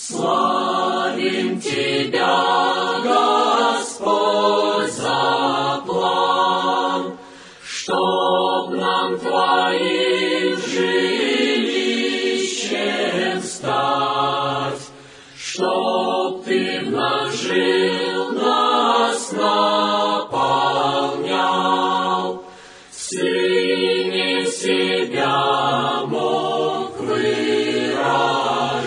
Славим Тебя, Господь, за план, чтоб нам Твоим жилищем стать, чтоб Ты в нас жил, нас наполнял, Сыне себя мог выражать.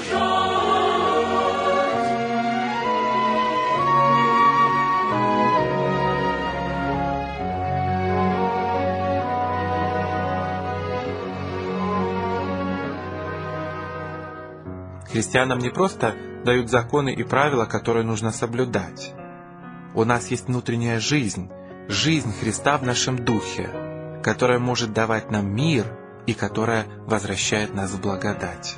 Христианам не просто дают законы и правила, которые нужно соблюдать. У нас есть внутренняя жизнь, жизнь Христа в нашем духе, которая может давать нам мир и которая возвращает нас в благодать.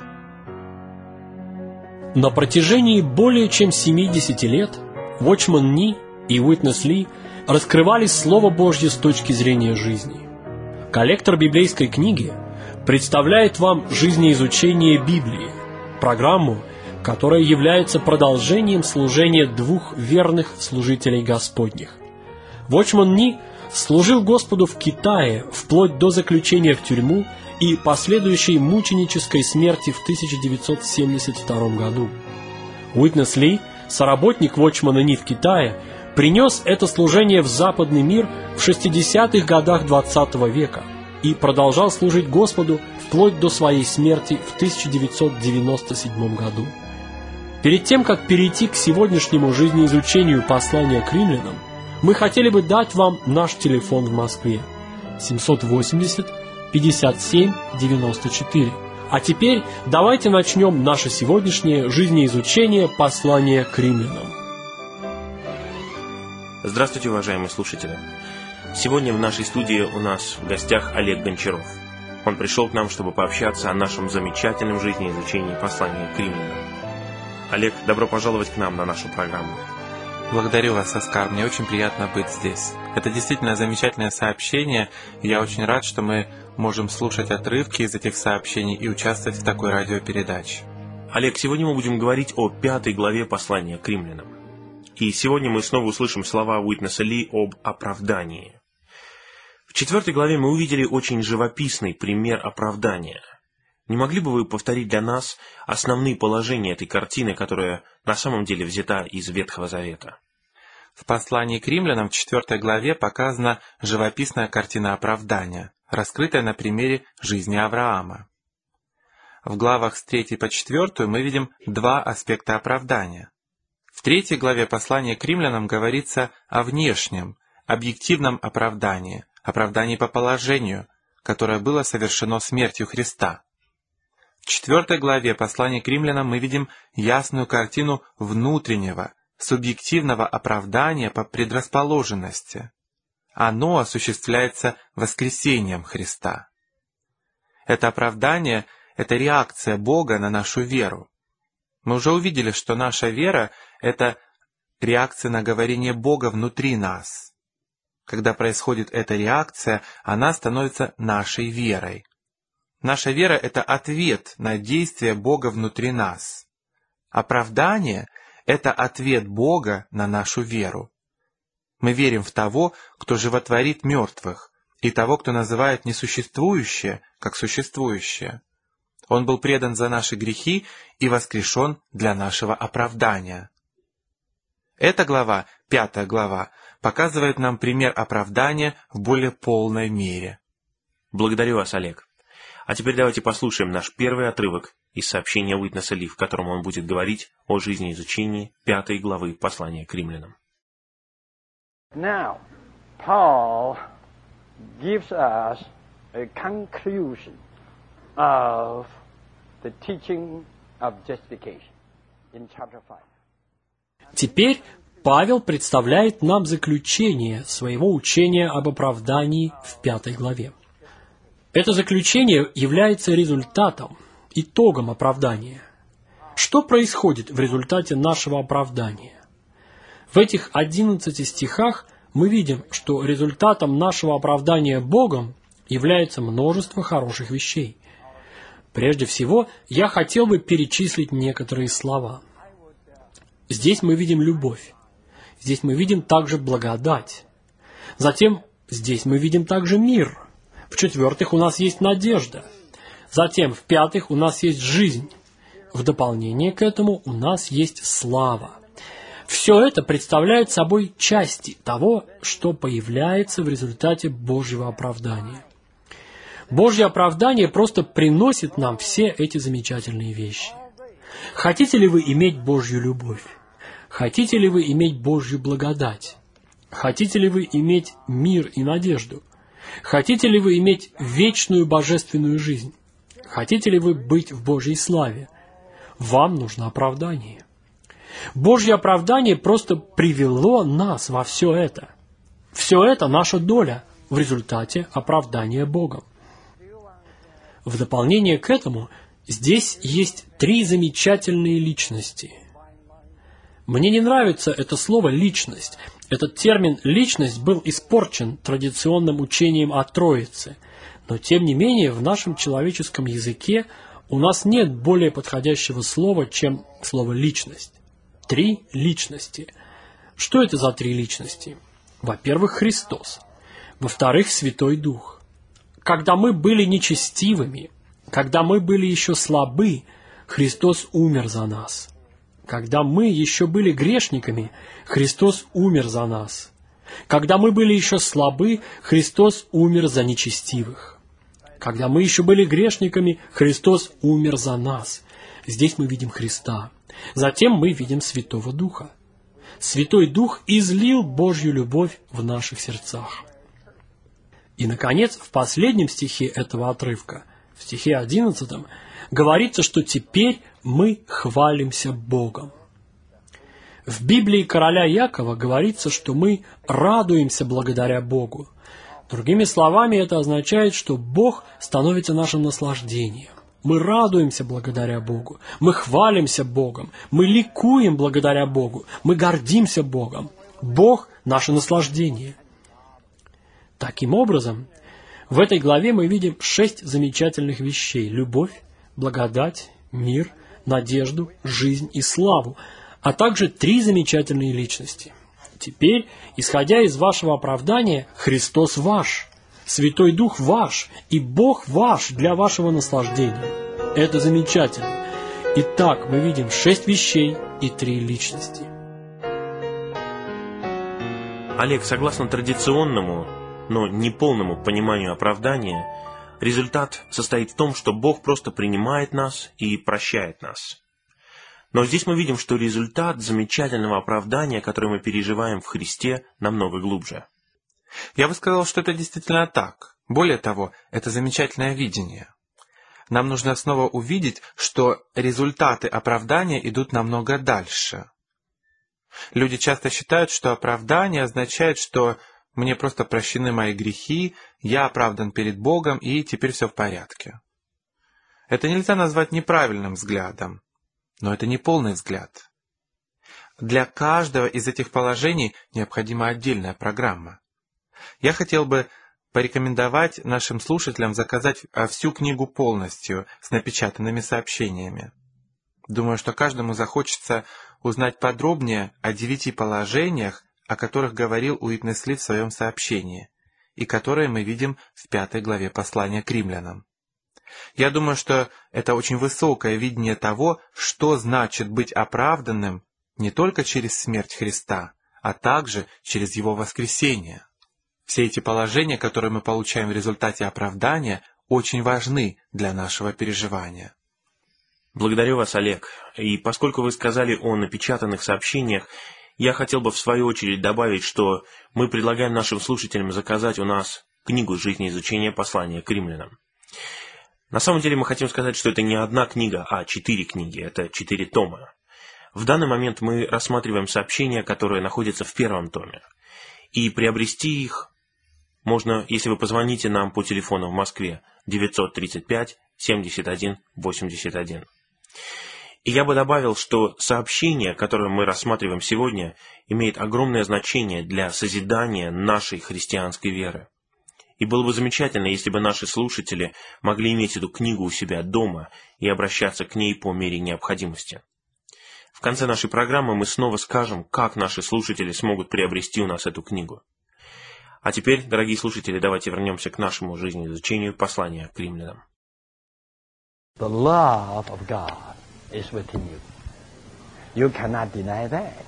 На протяжении более чем 70 лет Watchman Nee и Witness Lee раскрывали Слово Божье с точки зрения жизни. Коллектор библейской книги представляет вам жизнеизучение Библии, программу, которая является продолжением служения двух верных служителей Господних. Watchman Nee служил Господу в Китае вплоть до заключения в тюрьму и последующей мученической смерти в 1972 году. Witness Lee, соработник Watchman Nee в Китае, принес это служение в западный мир в 60-х годах XX века и продолжал служить Господу вплоть до своей смерти в 1997 году. Перед тем, как перейти к сегодняшнему жизнеизучению послания к римлянам, мы хотели бы дать вам наш телефон в Москве 780-57-94. А теперь давайте начнем наше сегодняшнее жизнеизучение послания к римлянам. Здравствуйте, уважаемые слушатели! Сегодня в нашей студии у нас в гостях Олег Гончаров. Он пришел к нам, чтобы пообщаться о нашем замечательном жизнеизучении послания к римлянам. Олег, добро пожаловать к нам на нашу программу. Благодарю вас, Оскар, мне очень приятно быть здесь. Это действительно замечательное сообщение, и я очень рад, что мы можем слушать отрывки из этих сообщений и участвовать в такой радиопередаче. Олег, сегодня мы будем говорить о 5 главе послания к римлянам. И сегодня мы снова услышим слова Witness Lee об оправдании. В 4 главе мы увидели очень живописный пример оправдания. Не могли бы вы повторить для нас основные положения этой картины, которая на самом деле взята из Ветхого Завета? В послании к римлянам в 4 главе показана живописная картина оправдания, раскрытая на примере жизни Авраама. В главах с 3 по 4 мы видим 2 аспекта оправдания. В 3 главе послания к римлянам говорится о внешнем, объективном оправдании, оправдании по положению, которое было совершено смертью Христа. В 4 главе послания к римлянам мы видим ясную картину внутреннего, субъективного оправдания по предрасположенности. Оно осуществляется воскресением Христа. Это оправдание — это реакция Бога на нашу веру. Мы уже увидели, что наша вера — это реакция на говорение Бога внутри нас. Когда происходит эта реакция, она становится нашей верой. Наша вера — это ответ на действие Бога внутри нас. Оправдание — это ответ Бога на нашу веру. Мы верим в того, кто животворит мертвых, и того, кто называет несуществующее, как существующее. Он был предан за наши грехи и воскрешен для нашего оправдания. Эта глава, 5 глава, показывает нам пример оправдания в более полной мере. Благодарю вас, Олег. А теперь давайте послушаем наш первый отрывок из сообщения Witness Lee, в котором он будет говорить о жизнеизучении 5 главы послания к римлянам. Now, Paul gives us a conclusion of the teaching of justification in chapter 5. Теперь Павел представляет нам заключение своего учения об оправдании в 5 главе. Это заключение является результатом, итогом оправдания. Что происходит в результате нашего оправдания? В этих 11 стихах мы видим, что результатом нашего оправдания Богом является множество хороших вещей. Прежде всего, я хотел бы перечислить некоторые слова. здесь мы видим любовь. Здесь мы видим также благодать. Затем здесь мы видим также мир. В-четвертых, у нас есть надежда. Затем, в-пятых, у нас есть жизнь. В дополнение к этому у нас есть слава. Все это представляет собой части того, что появляется в результате Божьего оправдания. Божье оправдание просто приносит нам все эти замечательные вещи. Хотите ли вы иметь Божью любовь? Хотите ли вы иметь Божью благодать? Хотите ли вы иметь мир и надежду? Хотите ли вы иметь вечную божественную жизнь? Хотите ли вы быть в Божьей славе? Вам нужно оправдание. Божье оправдание просто привело нас во все это. Все это наша доля в результате оправдания Богом. В дополнение к этому, здесь есть 3 замечательные личности. Мне не нравится это слово «личность». Этот термин «личность» был испорчен традиционным учением о Троице, но тем не менее в нашем человеческом языке у нас нет более подходящего слова, чем слово «личность». 3 личности. Что это за 3 личности? Во-первых, Христос. Во-вторых, Святой Дух. Когда мы были нечестивыми, когда мы были еще слабы, Христос умер за нас. Когда мы еще были грешниками, Христос умер за нас. Когда мы были еще слабы, Христос умер за нечестивых. Когда мы еще были грешниками, Христос умер за нас. Здесь мы видим Христа. Затем мы видим Святого Духа. Святой Дух излил Божью любовь в наших сердцах. И, наконец, в последнем стихе этого отрывка, в стихе 11, говорится, что теперь мы хвалимся Богом. В Библии короля Якова говорится, что мы радуемся благодаря Богу. Другими словами, это означает, что Бог становится нашим наслаждением. Мы радуемся благодаря Богу, мы хвалимся Богом, мы ликуем благодаря Богу, мы гордимся Богом. Бог – наше наслаждение. Таким образом, в этой главе мы видим 6 замечательных вещей – любовь, благодать, мир, надежду, жизнь и славу, а также 3 замечательные личности. Теперь, исходя из вашего оправдания, Христос ваш, Святой Дух ваш и Бог ваш для вашего наслаждения. Это замечательно. Итак, мы видим 6 вещей и 3 личности. Олег, согласно традиционному, но неполному пониманию оправдания, результат состоит в том, что Бог просто принимает нас и прощает нас. Но здесь мы видим, что результат замечательного оправдания, которое мы переживаем в Христе, намного глубже. Я бы сказал, что это действительно так. Более того, это замечательное видение. Нам нужно снова увидеть, что результаты оправдания идут намного дальше. Люди часто считают, что оправдание означает, что мне просто прощены мои грехи, я оправдан перед Богом, и теперь все в порядке. Это нельзя назвать неправильным взглядом, но это не полный взгляд. Для каждого из этих положений необходима отдельная программа. Я хотел бы порекомендовать нашим слушателям заказать всю книгу полностью с напечатанными сообщениями. Думаю, что каждому захочется узнать подробнее о 9 положениях, о которых говорил Уитнес Ли в своем сообщении, и которые мы видим в 5 главе послания к римлянам. Я думаю, что это очень высокое видение того, что значит быть оправданным не только через смерть Христа, а также через Его воскресение. Все эти положения, которые мы получаем в результате оправдания, очень важны для нашего переживания. Благодарю вас, Олег. И поскольку вы сказали о напечатанных сообщениях, я хотел бы в свою очередь добавить, что мы предлагаем нашим слушателям заказать у нас книгу «Жизнеизучение послания к римлянам». На самом деле мы хотим сказать, что это не одна книга, а 4 книги, это 4 тома. В данный момент мы рассматриваем сообщения, которые находятся в 1 томе. И приобрести их можно, если вы позвоните нам по телефону в Москве 935 71 81. И я бы добавил, что сообщение, которое мы рассматриваем сегодня, имеет огромное значение для созидания нашей христианской веры. И было бы замечательно, если бы наши слушатели могли иметь эту книгу у себя дома и обращаться к ней по мере необходимости. В конце нашей программы мы снова скажем, как наши слушатели смогут приобрести у нас эту книгу. А теперь, дорогие слушатели, давайте вернемся к нашему жизнеизучению послания к римлянам. The love of God is within you. You cannot deny that.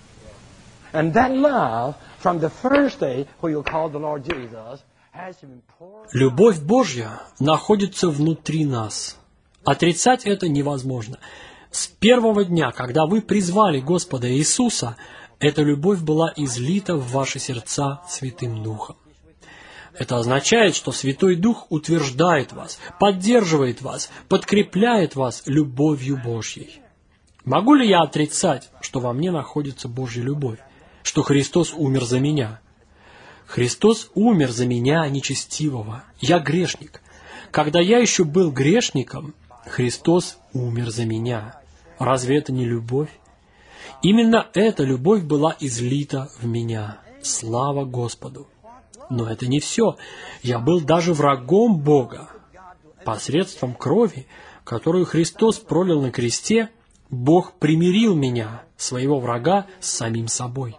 And that love, from the first day when you called the Lord Jesus, has been poured. Любовь Божья находится внутри нас. Отрицать это невозможно. С первого дня, когда вы призвали Господа Иисуса, эта любовь была излита в ваши сердца Святым Духом. Это означает, что Святой Дух утверждает вас, поддерживает вас, подкрепляет вас любовью Божьей. Могу ли я отрицать, что во мне находится Божья любовь, что Христос умер за меня? Христос умер за меня, нечестивого. Я грешник. Когда я еще был грешником, Христос умер за меня. Разве это не любовь? Именно эта любовь была излита в меня. Слава Господу! Но это не все. Я был даже врагом Бога. Посредством крови, которую Христос пролил на кресте, Бог примирил меня, своего врага, с самим собой.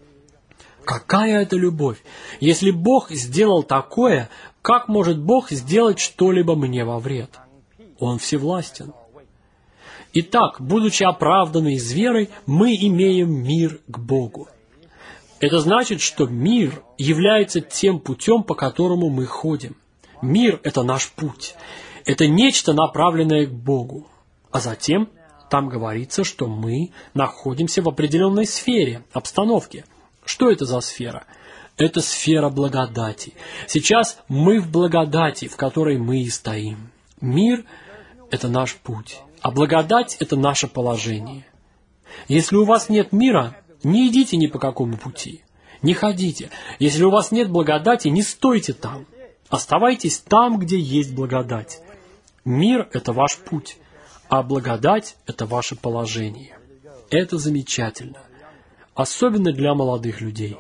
Какая это любовь? Если Бог сделал такое, как может Бог сделать что-либо мне во вред? Он всевластен. Итак, будучи оправданы из веры, мы имеем мир к Богу. Это значит, что мир является тем путем, по которому мы ходим. Мир – это наш путь. Это нечто, направленное к Богу. А затем там говорится, что мы находимся в определенной сфере, обстановке. Что это за сфера? Это сфера благодати. Сейчас мы в благодати, в которой мы и стоим. Мир – это наш путь. А благодать – это наше положение. Если у вас нет мира, не идите ни по какому пути. Не ходите. Если у вас нет благодати, не стойте там. Оставайтесь там, где есть благодать. Мир – это ваш путь, а благодать – это ваше положение. Это замечательно. Особенно для молодых людей.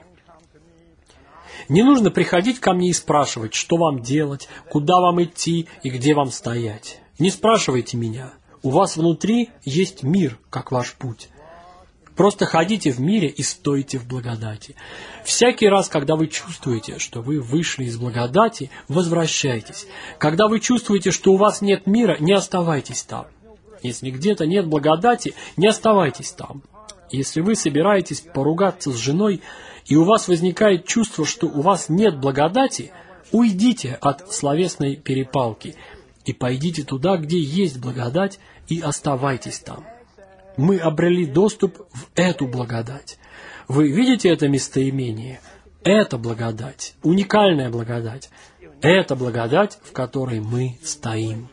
Не нужно приходить ко мне и спрашивать, что вам делать, куда вам идти и где вам стоять. Не спрашивайте меня. У вас внутри есть мир, как ваш путь. Просто ходите в мире и стойте в благодати. Всякий раз, когда вы чувствуете, что вы вышли из благодати, возвращайтесь. Когда вы чувствуете, что у вас нет мира, не оставайтесь там. Если где-то нет благодати, не оставайтесь там. Если вы собираетесь поругаться с женой, и у вас возникает чувство, что у вас нет благодати, уйдите от словесной перепалки и пойдите туда, где есть благодать, и оставайтесь там. Мы обрели доступ в эту благодать. Вы видите это местоимение? Это благодать, уникальная благодать. Это благодать, в которой мы стоим.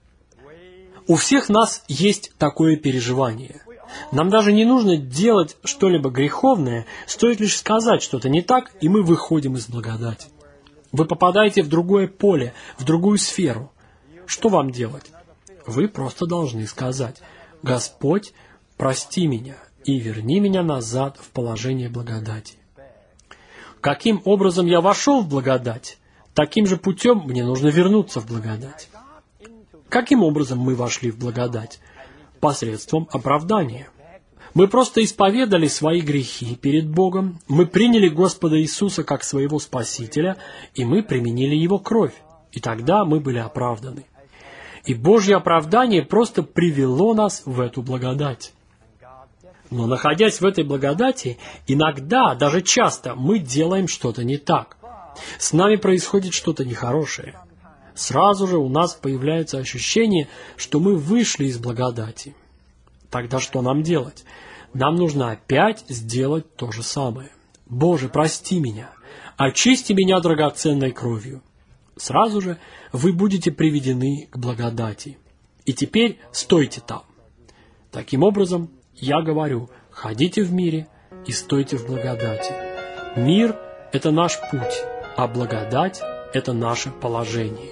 У всех нас есть такое переживание. Нам даже не нужно делать что-либо греховное, стоит лишь сказать что-то не так, и мы выходим из благодати. Вы попадаете в другое поле, в другую сферу. Что вам делать? Вы просто должны сказать: «Господь, прости меня и верни меня назад в положение благодати». Каким образом я вошел в благодать, таким же путем мне нужно вернуться в благодать. Каким образом мы вошли в благодать? Посредством оправдания. Мы просто исповедали свои грехи перед Богом, мы приняли Господа Иисуса как своего Спасителя, и мы применили Его кровь, и тогда мы были оправданы. И Божье оправдание просто привело нас в эту благодать. Но находясь в этой благодати, иногда, даже часто, мы делаем что-то не так. С нами происходит что-то нехорошее. Сразу же у нас появляется ощущение, что мы вышли из благодати. Тогда что нам делать? Нам нужно опять сделать то же самое. «Боже, прости меня, очисти меня драгоценной кровью». Сразу же вы будете приведены к благодати. И теперь стойте там. Таким образом, я говорю, ходите в мире и стойте в благодати. Мир – это наш путь, а благодать – это наше положение.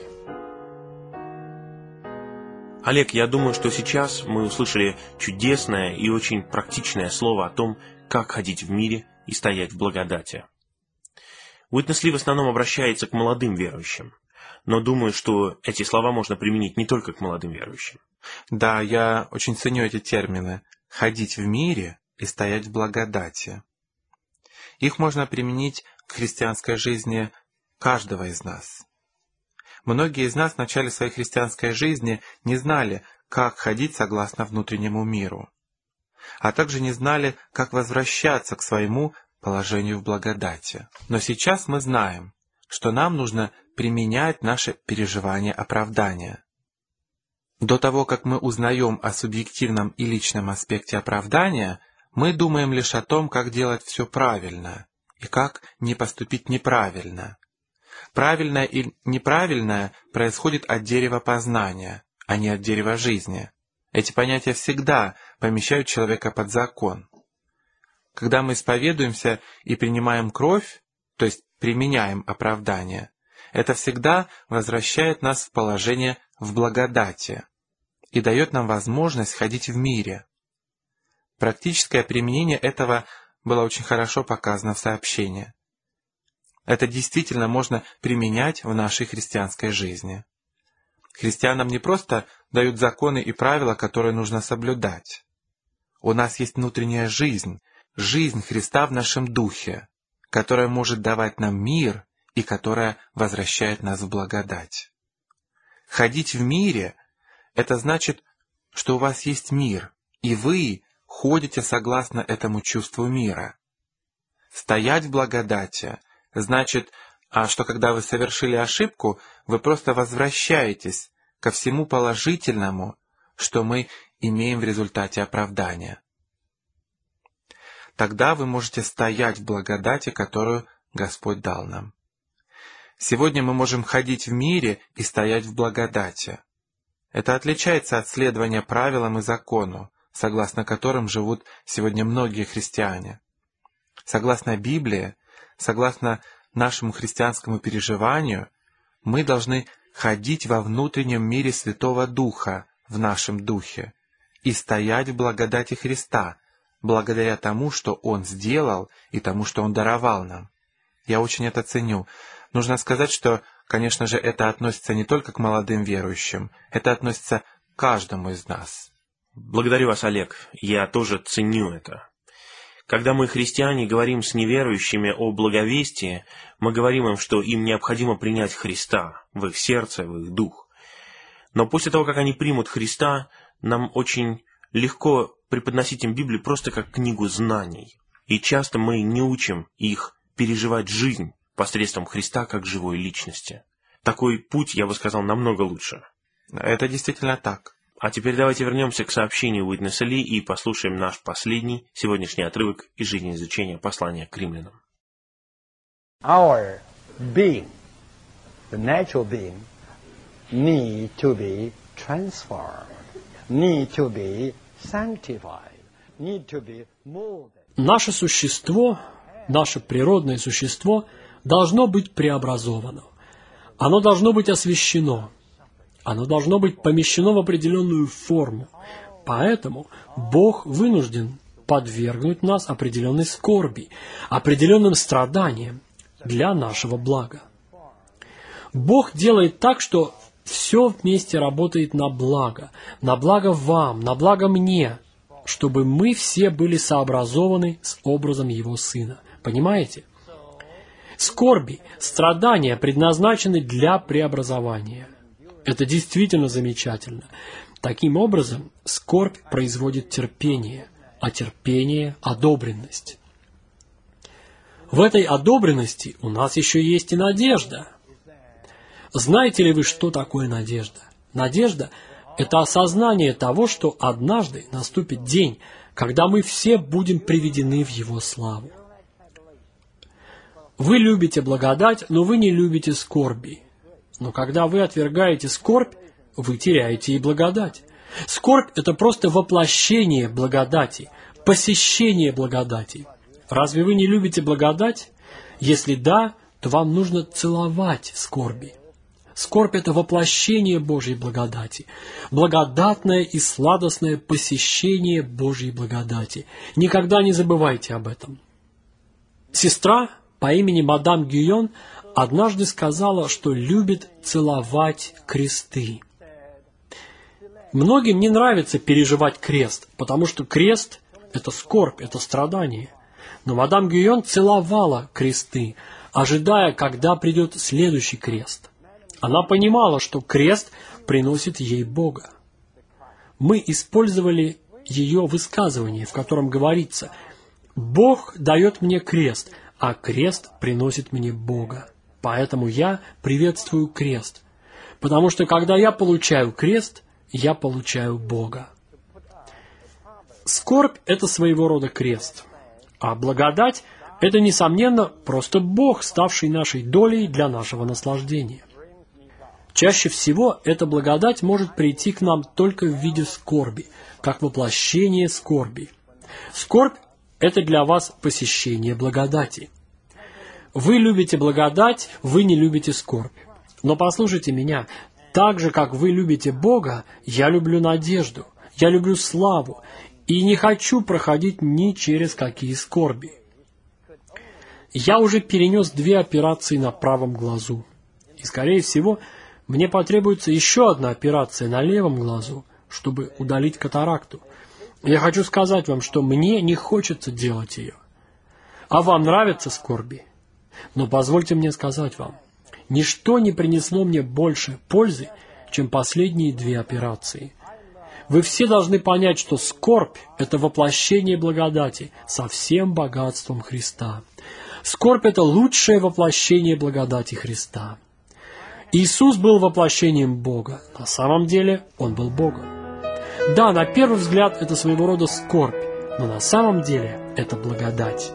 Олег, я думаю, что сейчас мы услышали чудесное и очень практичное слово о том, как ходить в мире и стоять в благодати. Уитнес Ли в основном обращается к молодым верующим, но думаю, что эти слова можно применить не только к молодым верующим. Да, я очень ценю эти термины. ходить в мире и стоять в благодати. Их можно применить к христианской жизни каждого из нас. Многие из нас в начале своей христианской жизни не знали, как ходить согласно внутреннему миру, а также не знали, как возвращаться к своему положению в благодати. Но сейчас мы знаем, что нам нужно применять наше переживание оправдания. До того, как мы узнаем о субъективном и личном аспекте оправдания, мы думаем лишь о том, как делать все правильно и как не поступить неправильно. Правильное и неправильное происходит от дерева познания, а не от дерева жизни. Эти понятия всегда помещают человека под закон. Когда мы исповедуемся и принимаем кровь, то есть применяем оправдание, это всегда возвращает нас в положение в благодати и дает нам возможность ходить в мире. Практическое применение этого было очень хорошо показано в сообщении. Это действительно можно применять в нашей христианской жизни. Христианам не просто дают законы и правила, которые нужно соблюдать. У нас есть внутренняя жизнь, жизнь Христа в нашем духе, которая может давать нам мир и которая возвращает нас в благодать. Ходить в мире — это значит, что у вас есть мир, и вы ходите согласно этому чувству мира. Стоять в благодати — значит, что когда вы совершили ошибку, вы просто возвращаетесь ко всему положительному, что мы имеем в результате оправдания. Тогда вы можете стоять в благодати, которую Господь дал нам. Сегодня мы можем ходить в мире и стоять в благодати. Это отличается от следования правилам и закону, согласно которым живут сегодня многие христиане. Согласно Библии, согласно нашему христианскому переживанию, мы должны ходить во внутреннем мире Святого Духа в нашем духе и стоять в благодати Христа, благодаря тому, что Он сделал и тому, что Он даровал нам. Я очень это ценю. Нужно сказать, что, конечно же, это относится не только к молодым верующим, это относится к каждому из нас. Благодарю вас, Олег. Я тоже ценю это. Когда мы, христиане, говорим с неверующими о благовестии, мы говорим им, что им необходимо принять Христа в их сердце, в их дух. Но после того, как они примут Христа, нам очень легко преподносить им Библию просто как книгу знаний. И часто мы не учим их переживать жизнь посредством Христа как живой личности. Такой путь, я бы сказал, намного лучше. Это действительно так. А теперь давайте вернемся к сообщению Уитнеса Ли и послушаем наш последний сегодняшний отрывок из жизнеизучения послания к римлянам. Our being, the natural being, need to be transformed, need to be sanctified, need to be molded. Наше существо, наше природное существо должно быть преобразовано. Оно должно быть освящено. Оно должно быть помещено в определенную форму. Поэтому Бог вынужден подвергнуть нас определенной скорби, определенным страданиям для нашего блага. Бог делает так, что все вместе работает на благо вам, на благо мне, чтобы мы все были сообразованы с образом Его Сына. Понимаете? Скорби, страдания предназначены для преобразования. Это действительно замечательно. Таким образом, скорбь производит терпение, а терпение – одобренность. В этой одобренности у нас еще есть и надежда. Знаете ли вы, что такое надежда? Надежда – это осознание того, что однажды наступит день, когда мы все будем приведены в Его славу. Вы любите благодать, но вы не любите скорби. Но когда вы отвергаете скорбь, вы теряете и благодать. Скорбь – это просто воплощение благодати, посещение благодати. Разве вы не любите благодать? Если да, то вам нужно целовать скорби. Скорбь – это воплощение Божьей благодати, благодатное и сладостное посещение Божьей благодати. Никогда не забывайте об этом. Сестра по имени мадам Гюйон однажды сказала, что любит целовать кресты. Многим не нравится переживать крест, потому что крест – это скорбь, это страдание. Но мадам Гийон целовала кресты, ожидая, когда придет следующий крест. Она понимала, что крест приносит ей Бога. Мы использовали ее высказывание, в котором говорится: «Бог дает мне крест, а крест приносит мне Бога. Поэтому я приветствую крест, потому что когда я получаю крест, я получаю Бога». Скорбь – это своего рода крест, а благодать – это, несомненно, просто Бог, ставший нашей долей для нашего наслаждения. Чаще всего эта благодать может прийти к нам только в виде скорби, как воплощение скорби. Скорбь – это для вас посещение благодати. Вы любите благодать, вы не любите скорбь. Но послушайте меня, так же, как вы любите Бога, я люблю надежду, я люблю славу, и не хочу проходить ни через какие скорби. Я уже перенес 2 операции на правом глазу, и, скорее всего, мне потребуется еще одна операция на левом глазу, чтобы удалить катаракту. Я хочу сказать вам, что мне не хочется делать ее. А вам нравятся скорби? Но позвольте мне сказать вам, ничто не принесло мне больше пользы, чем последние 2 операции. Вы все должны понять, что скорбь – это воплощение благодати со всем богатством Христа. Скорбь – это лучшее воплощение благодати Христа. Иисус был воплощением Бога. На самом деле Он был Богом. Да, на первый взгляд это своего рода скорбь, но на самом деле это благодать.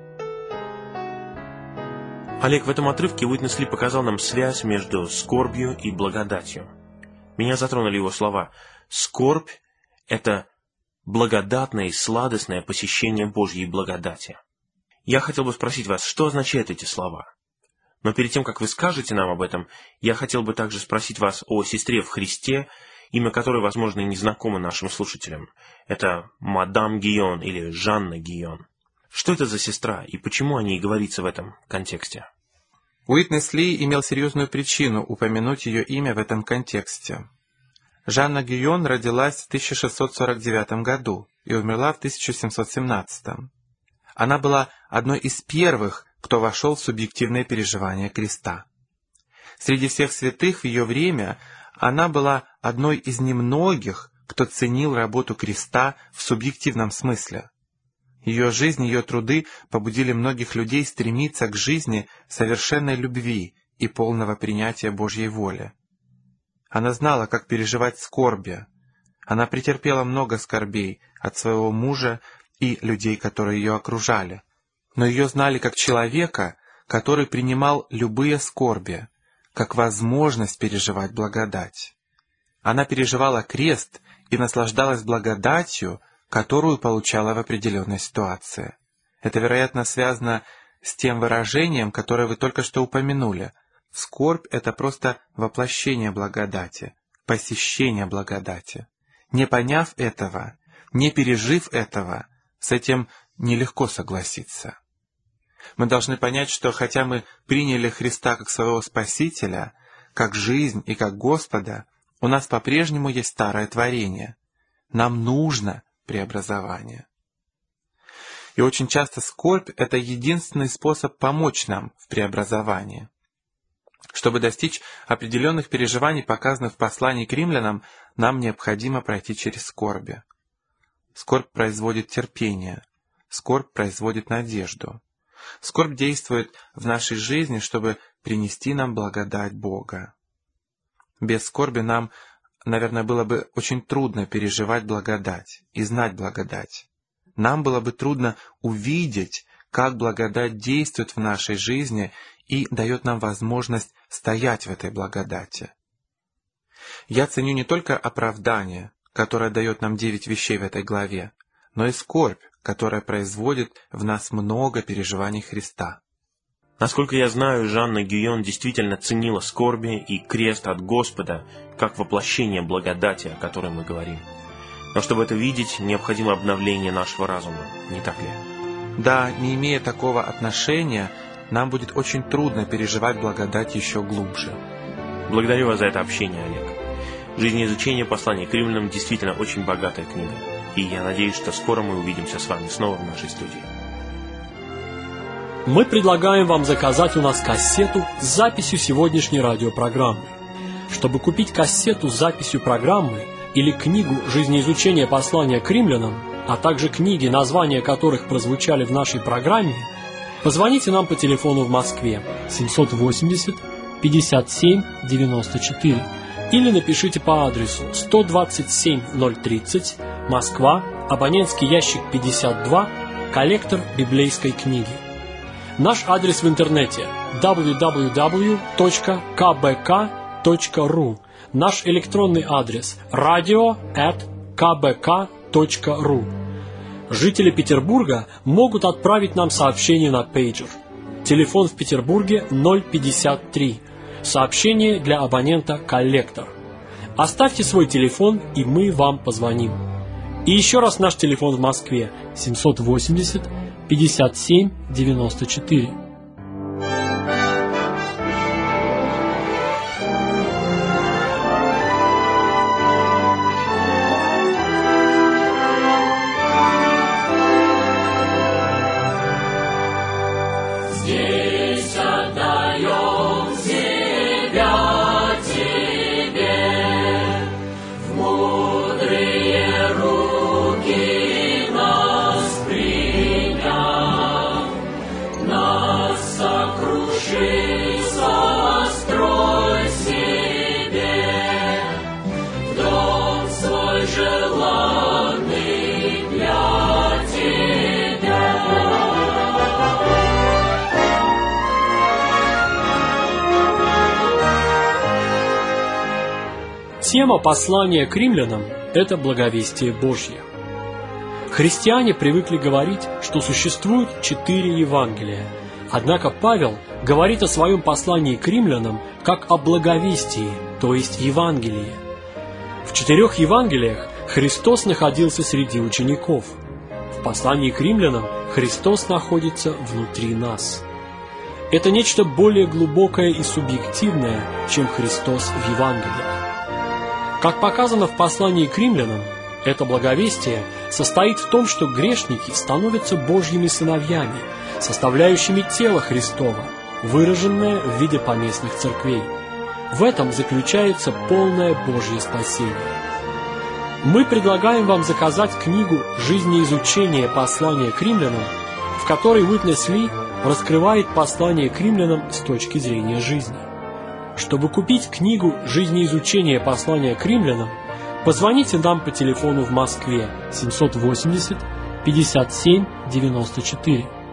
Олег, в этом отрывке Уитнес Ли показал нам связь между скорбью и благодатью. Меня затронули его слова. Скорбь – это благодатное и сладостное посещение Божьей благодати. Я хотел бы спросить вас, что означают эти слова? Но перед тем, как вы скажете нам об этом, я хотел бы также спросить вас о сестре в Христе, имя которой, возможно, и не знакомо нашим слушателям. Это мадам Гийон или Жанна Гийон. Что это за сестра и почему о ней говорится в этом контексте? Уитнес Ли имел серьезную причину упомянуть ее имя в этом контексте. Жанна Гийон родилась в 1649 году и умерла в 1717. Она была одной из первых, кто вошел в субъективное переживание креста. Среди всех святых в ее время она была одной из немногих, кто ценил работу креста в субъективном смысле. Ее жизнь, ее труды побудили многих людей стремиться к жизни совершенной любви и полного принятия Божьей воли. Она знала, как переживать скорби. Она претерпела много скорбей от своего мужа и людей, которые ее окружали. Но ее знали как человека, который принимал любые скорби, как возможность переживать благодать. Она переживала крест и наслаждалась благодатью, которую получала в определенной ситуации. Это, вероятно, связано с тем выражением, которое вы только что упомянули. Скорбь — это просто воплощение благодати, посещение благодати. Не поняв этого, не пережив этого, с этим нелегко согласиться. Мы должны понять, что хотя мы приняли Христа как своего Спасителя, как жизнь и как Господа, у нас по-прежнему есть старое творение. Нам нужно преобразование. И очень часто скорбь — это единственный способ помочь нам в преобразовании. Чтобы достичь определенных переживаний, показанных в послании к римлянам, нам необходимо пройти через скорби. Скорбь производит терпение, скорбь производит надежду. Скорбь действует в нашей жизни, чтобы принести нам благодать Бога. Без скорби нам, наверное, было бы очень трудно переживать благодать и знать благодать. Нам было бы трудно увидеть, как благодать действует в нашей жизни и дает нам возможность стоять в этой благодати. Я ценю не только оправдание, которое дает нам 9 вещей в этой главе, но и скорбь, которая производит в нас много переживаний Христа. Насколько я знаю, Жанна Гийон действительно ценила скорби и крест от Господа, как воплощение благодати, о которой мы говорим. Но чтобы это видеть, необходимо обновление нашего разума, не так ли? Да, не имея такого отношения, нам будет очень трудно переживать благодать еще глубже. Благодарю вас за это общение, Олег. Жизнеизучение послания к римлянам действительно очень богатая книга. И я надеюсь, что скоро мы увидимся с вами снова в нашей студии. Мы предлагаем вам заказать у нас кассету с записью сегодняшней радиопрограммы. Чтобы купить кассету с записью программы или книгу «Жизнеизучение послания к римлянам», а также книги, названия которых прозвучали в нашей программе, позвоните нам по телефону в Москве 780 57 94 или напишите по адресу 127 030, Москва, абонентский ящик 52, коллектор библейской книги. Наш адрес в интернете www.kbk.ru. Наш электронный адрес radio@kbk.ru. Жители Петербурга могут отправить нам сообщение на пейджер. Телефон в Петербурге 053. Сообщение для абонента «Коллектор». Оставьте свой телефон, и мы вам позвоним. И еще раз наш телефон в Москве 780 57 94. Здесь отдаем себя Тебе, в мудрые руки нас приняв, нас сокруши, сострой себе, в дом свой желанный для Тебя. Тема послания к римлянам – это благовестие Божье. Христиане привыкли говорить, что существует 4 Евангелия, однако Павел говорит о своем послании к римлянам как о благовестии, то есть Евангелии. В 4 Евангелиях Христос находился среди учеников. В послании к римлянам Христос находится внутри нас. Это нечто более глубокое и субъективное, чем Христос в Евангелиях. Как показано в послании к римлянам, это благовестие состоит в том, что грешники становятся Божьими сыновьями, составляющими тело Христово, выраженное в виде поместных церквей. В этом заключается полное Божье спасение. Мы предлагаем вам заказать книгу «Жизнеизучение послания к римлянам», в которой Уитнес Ли раскрывает послание к римлянам с точки зрения жизни. Чтобы купить книгу «Жизнеизучение послания к римлянам», позвоните нам по телефону в Москве 780 57 94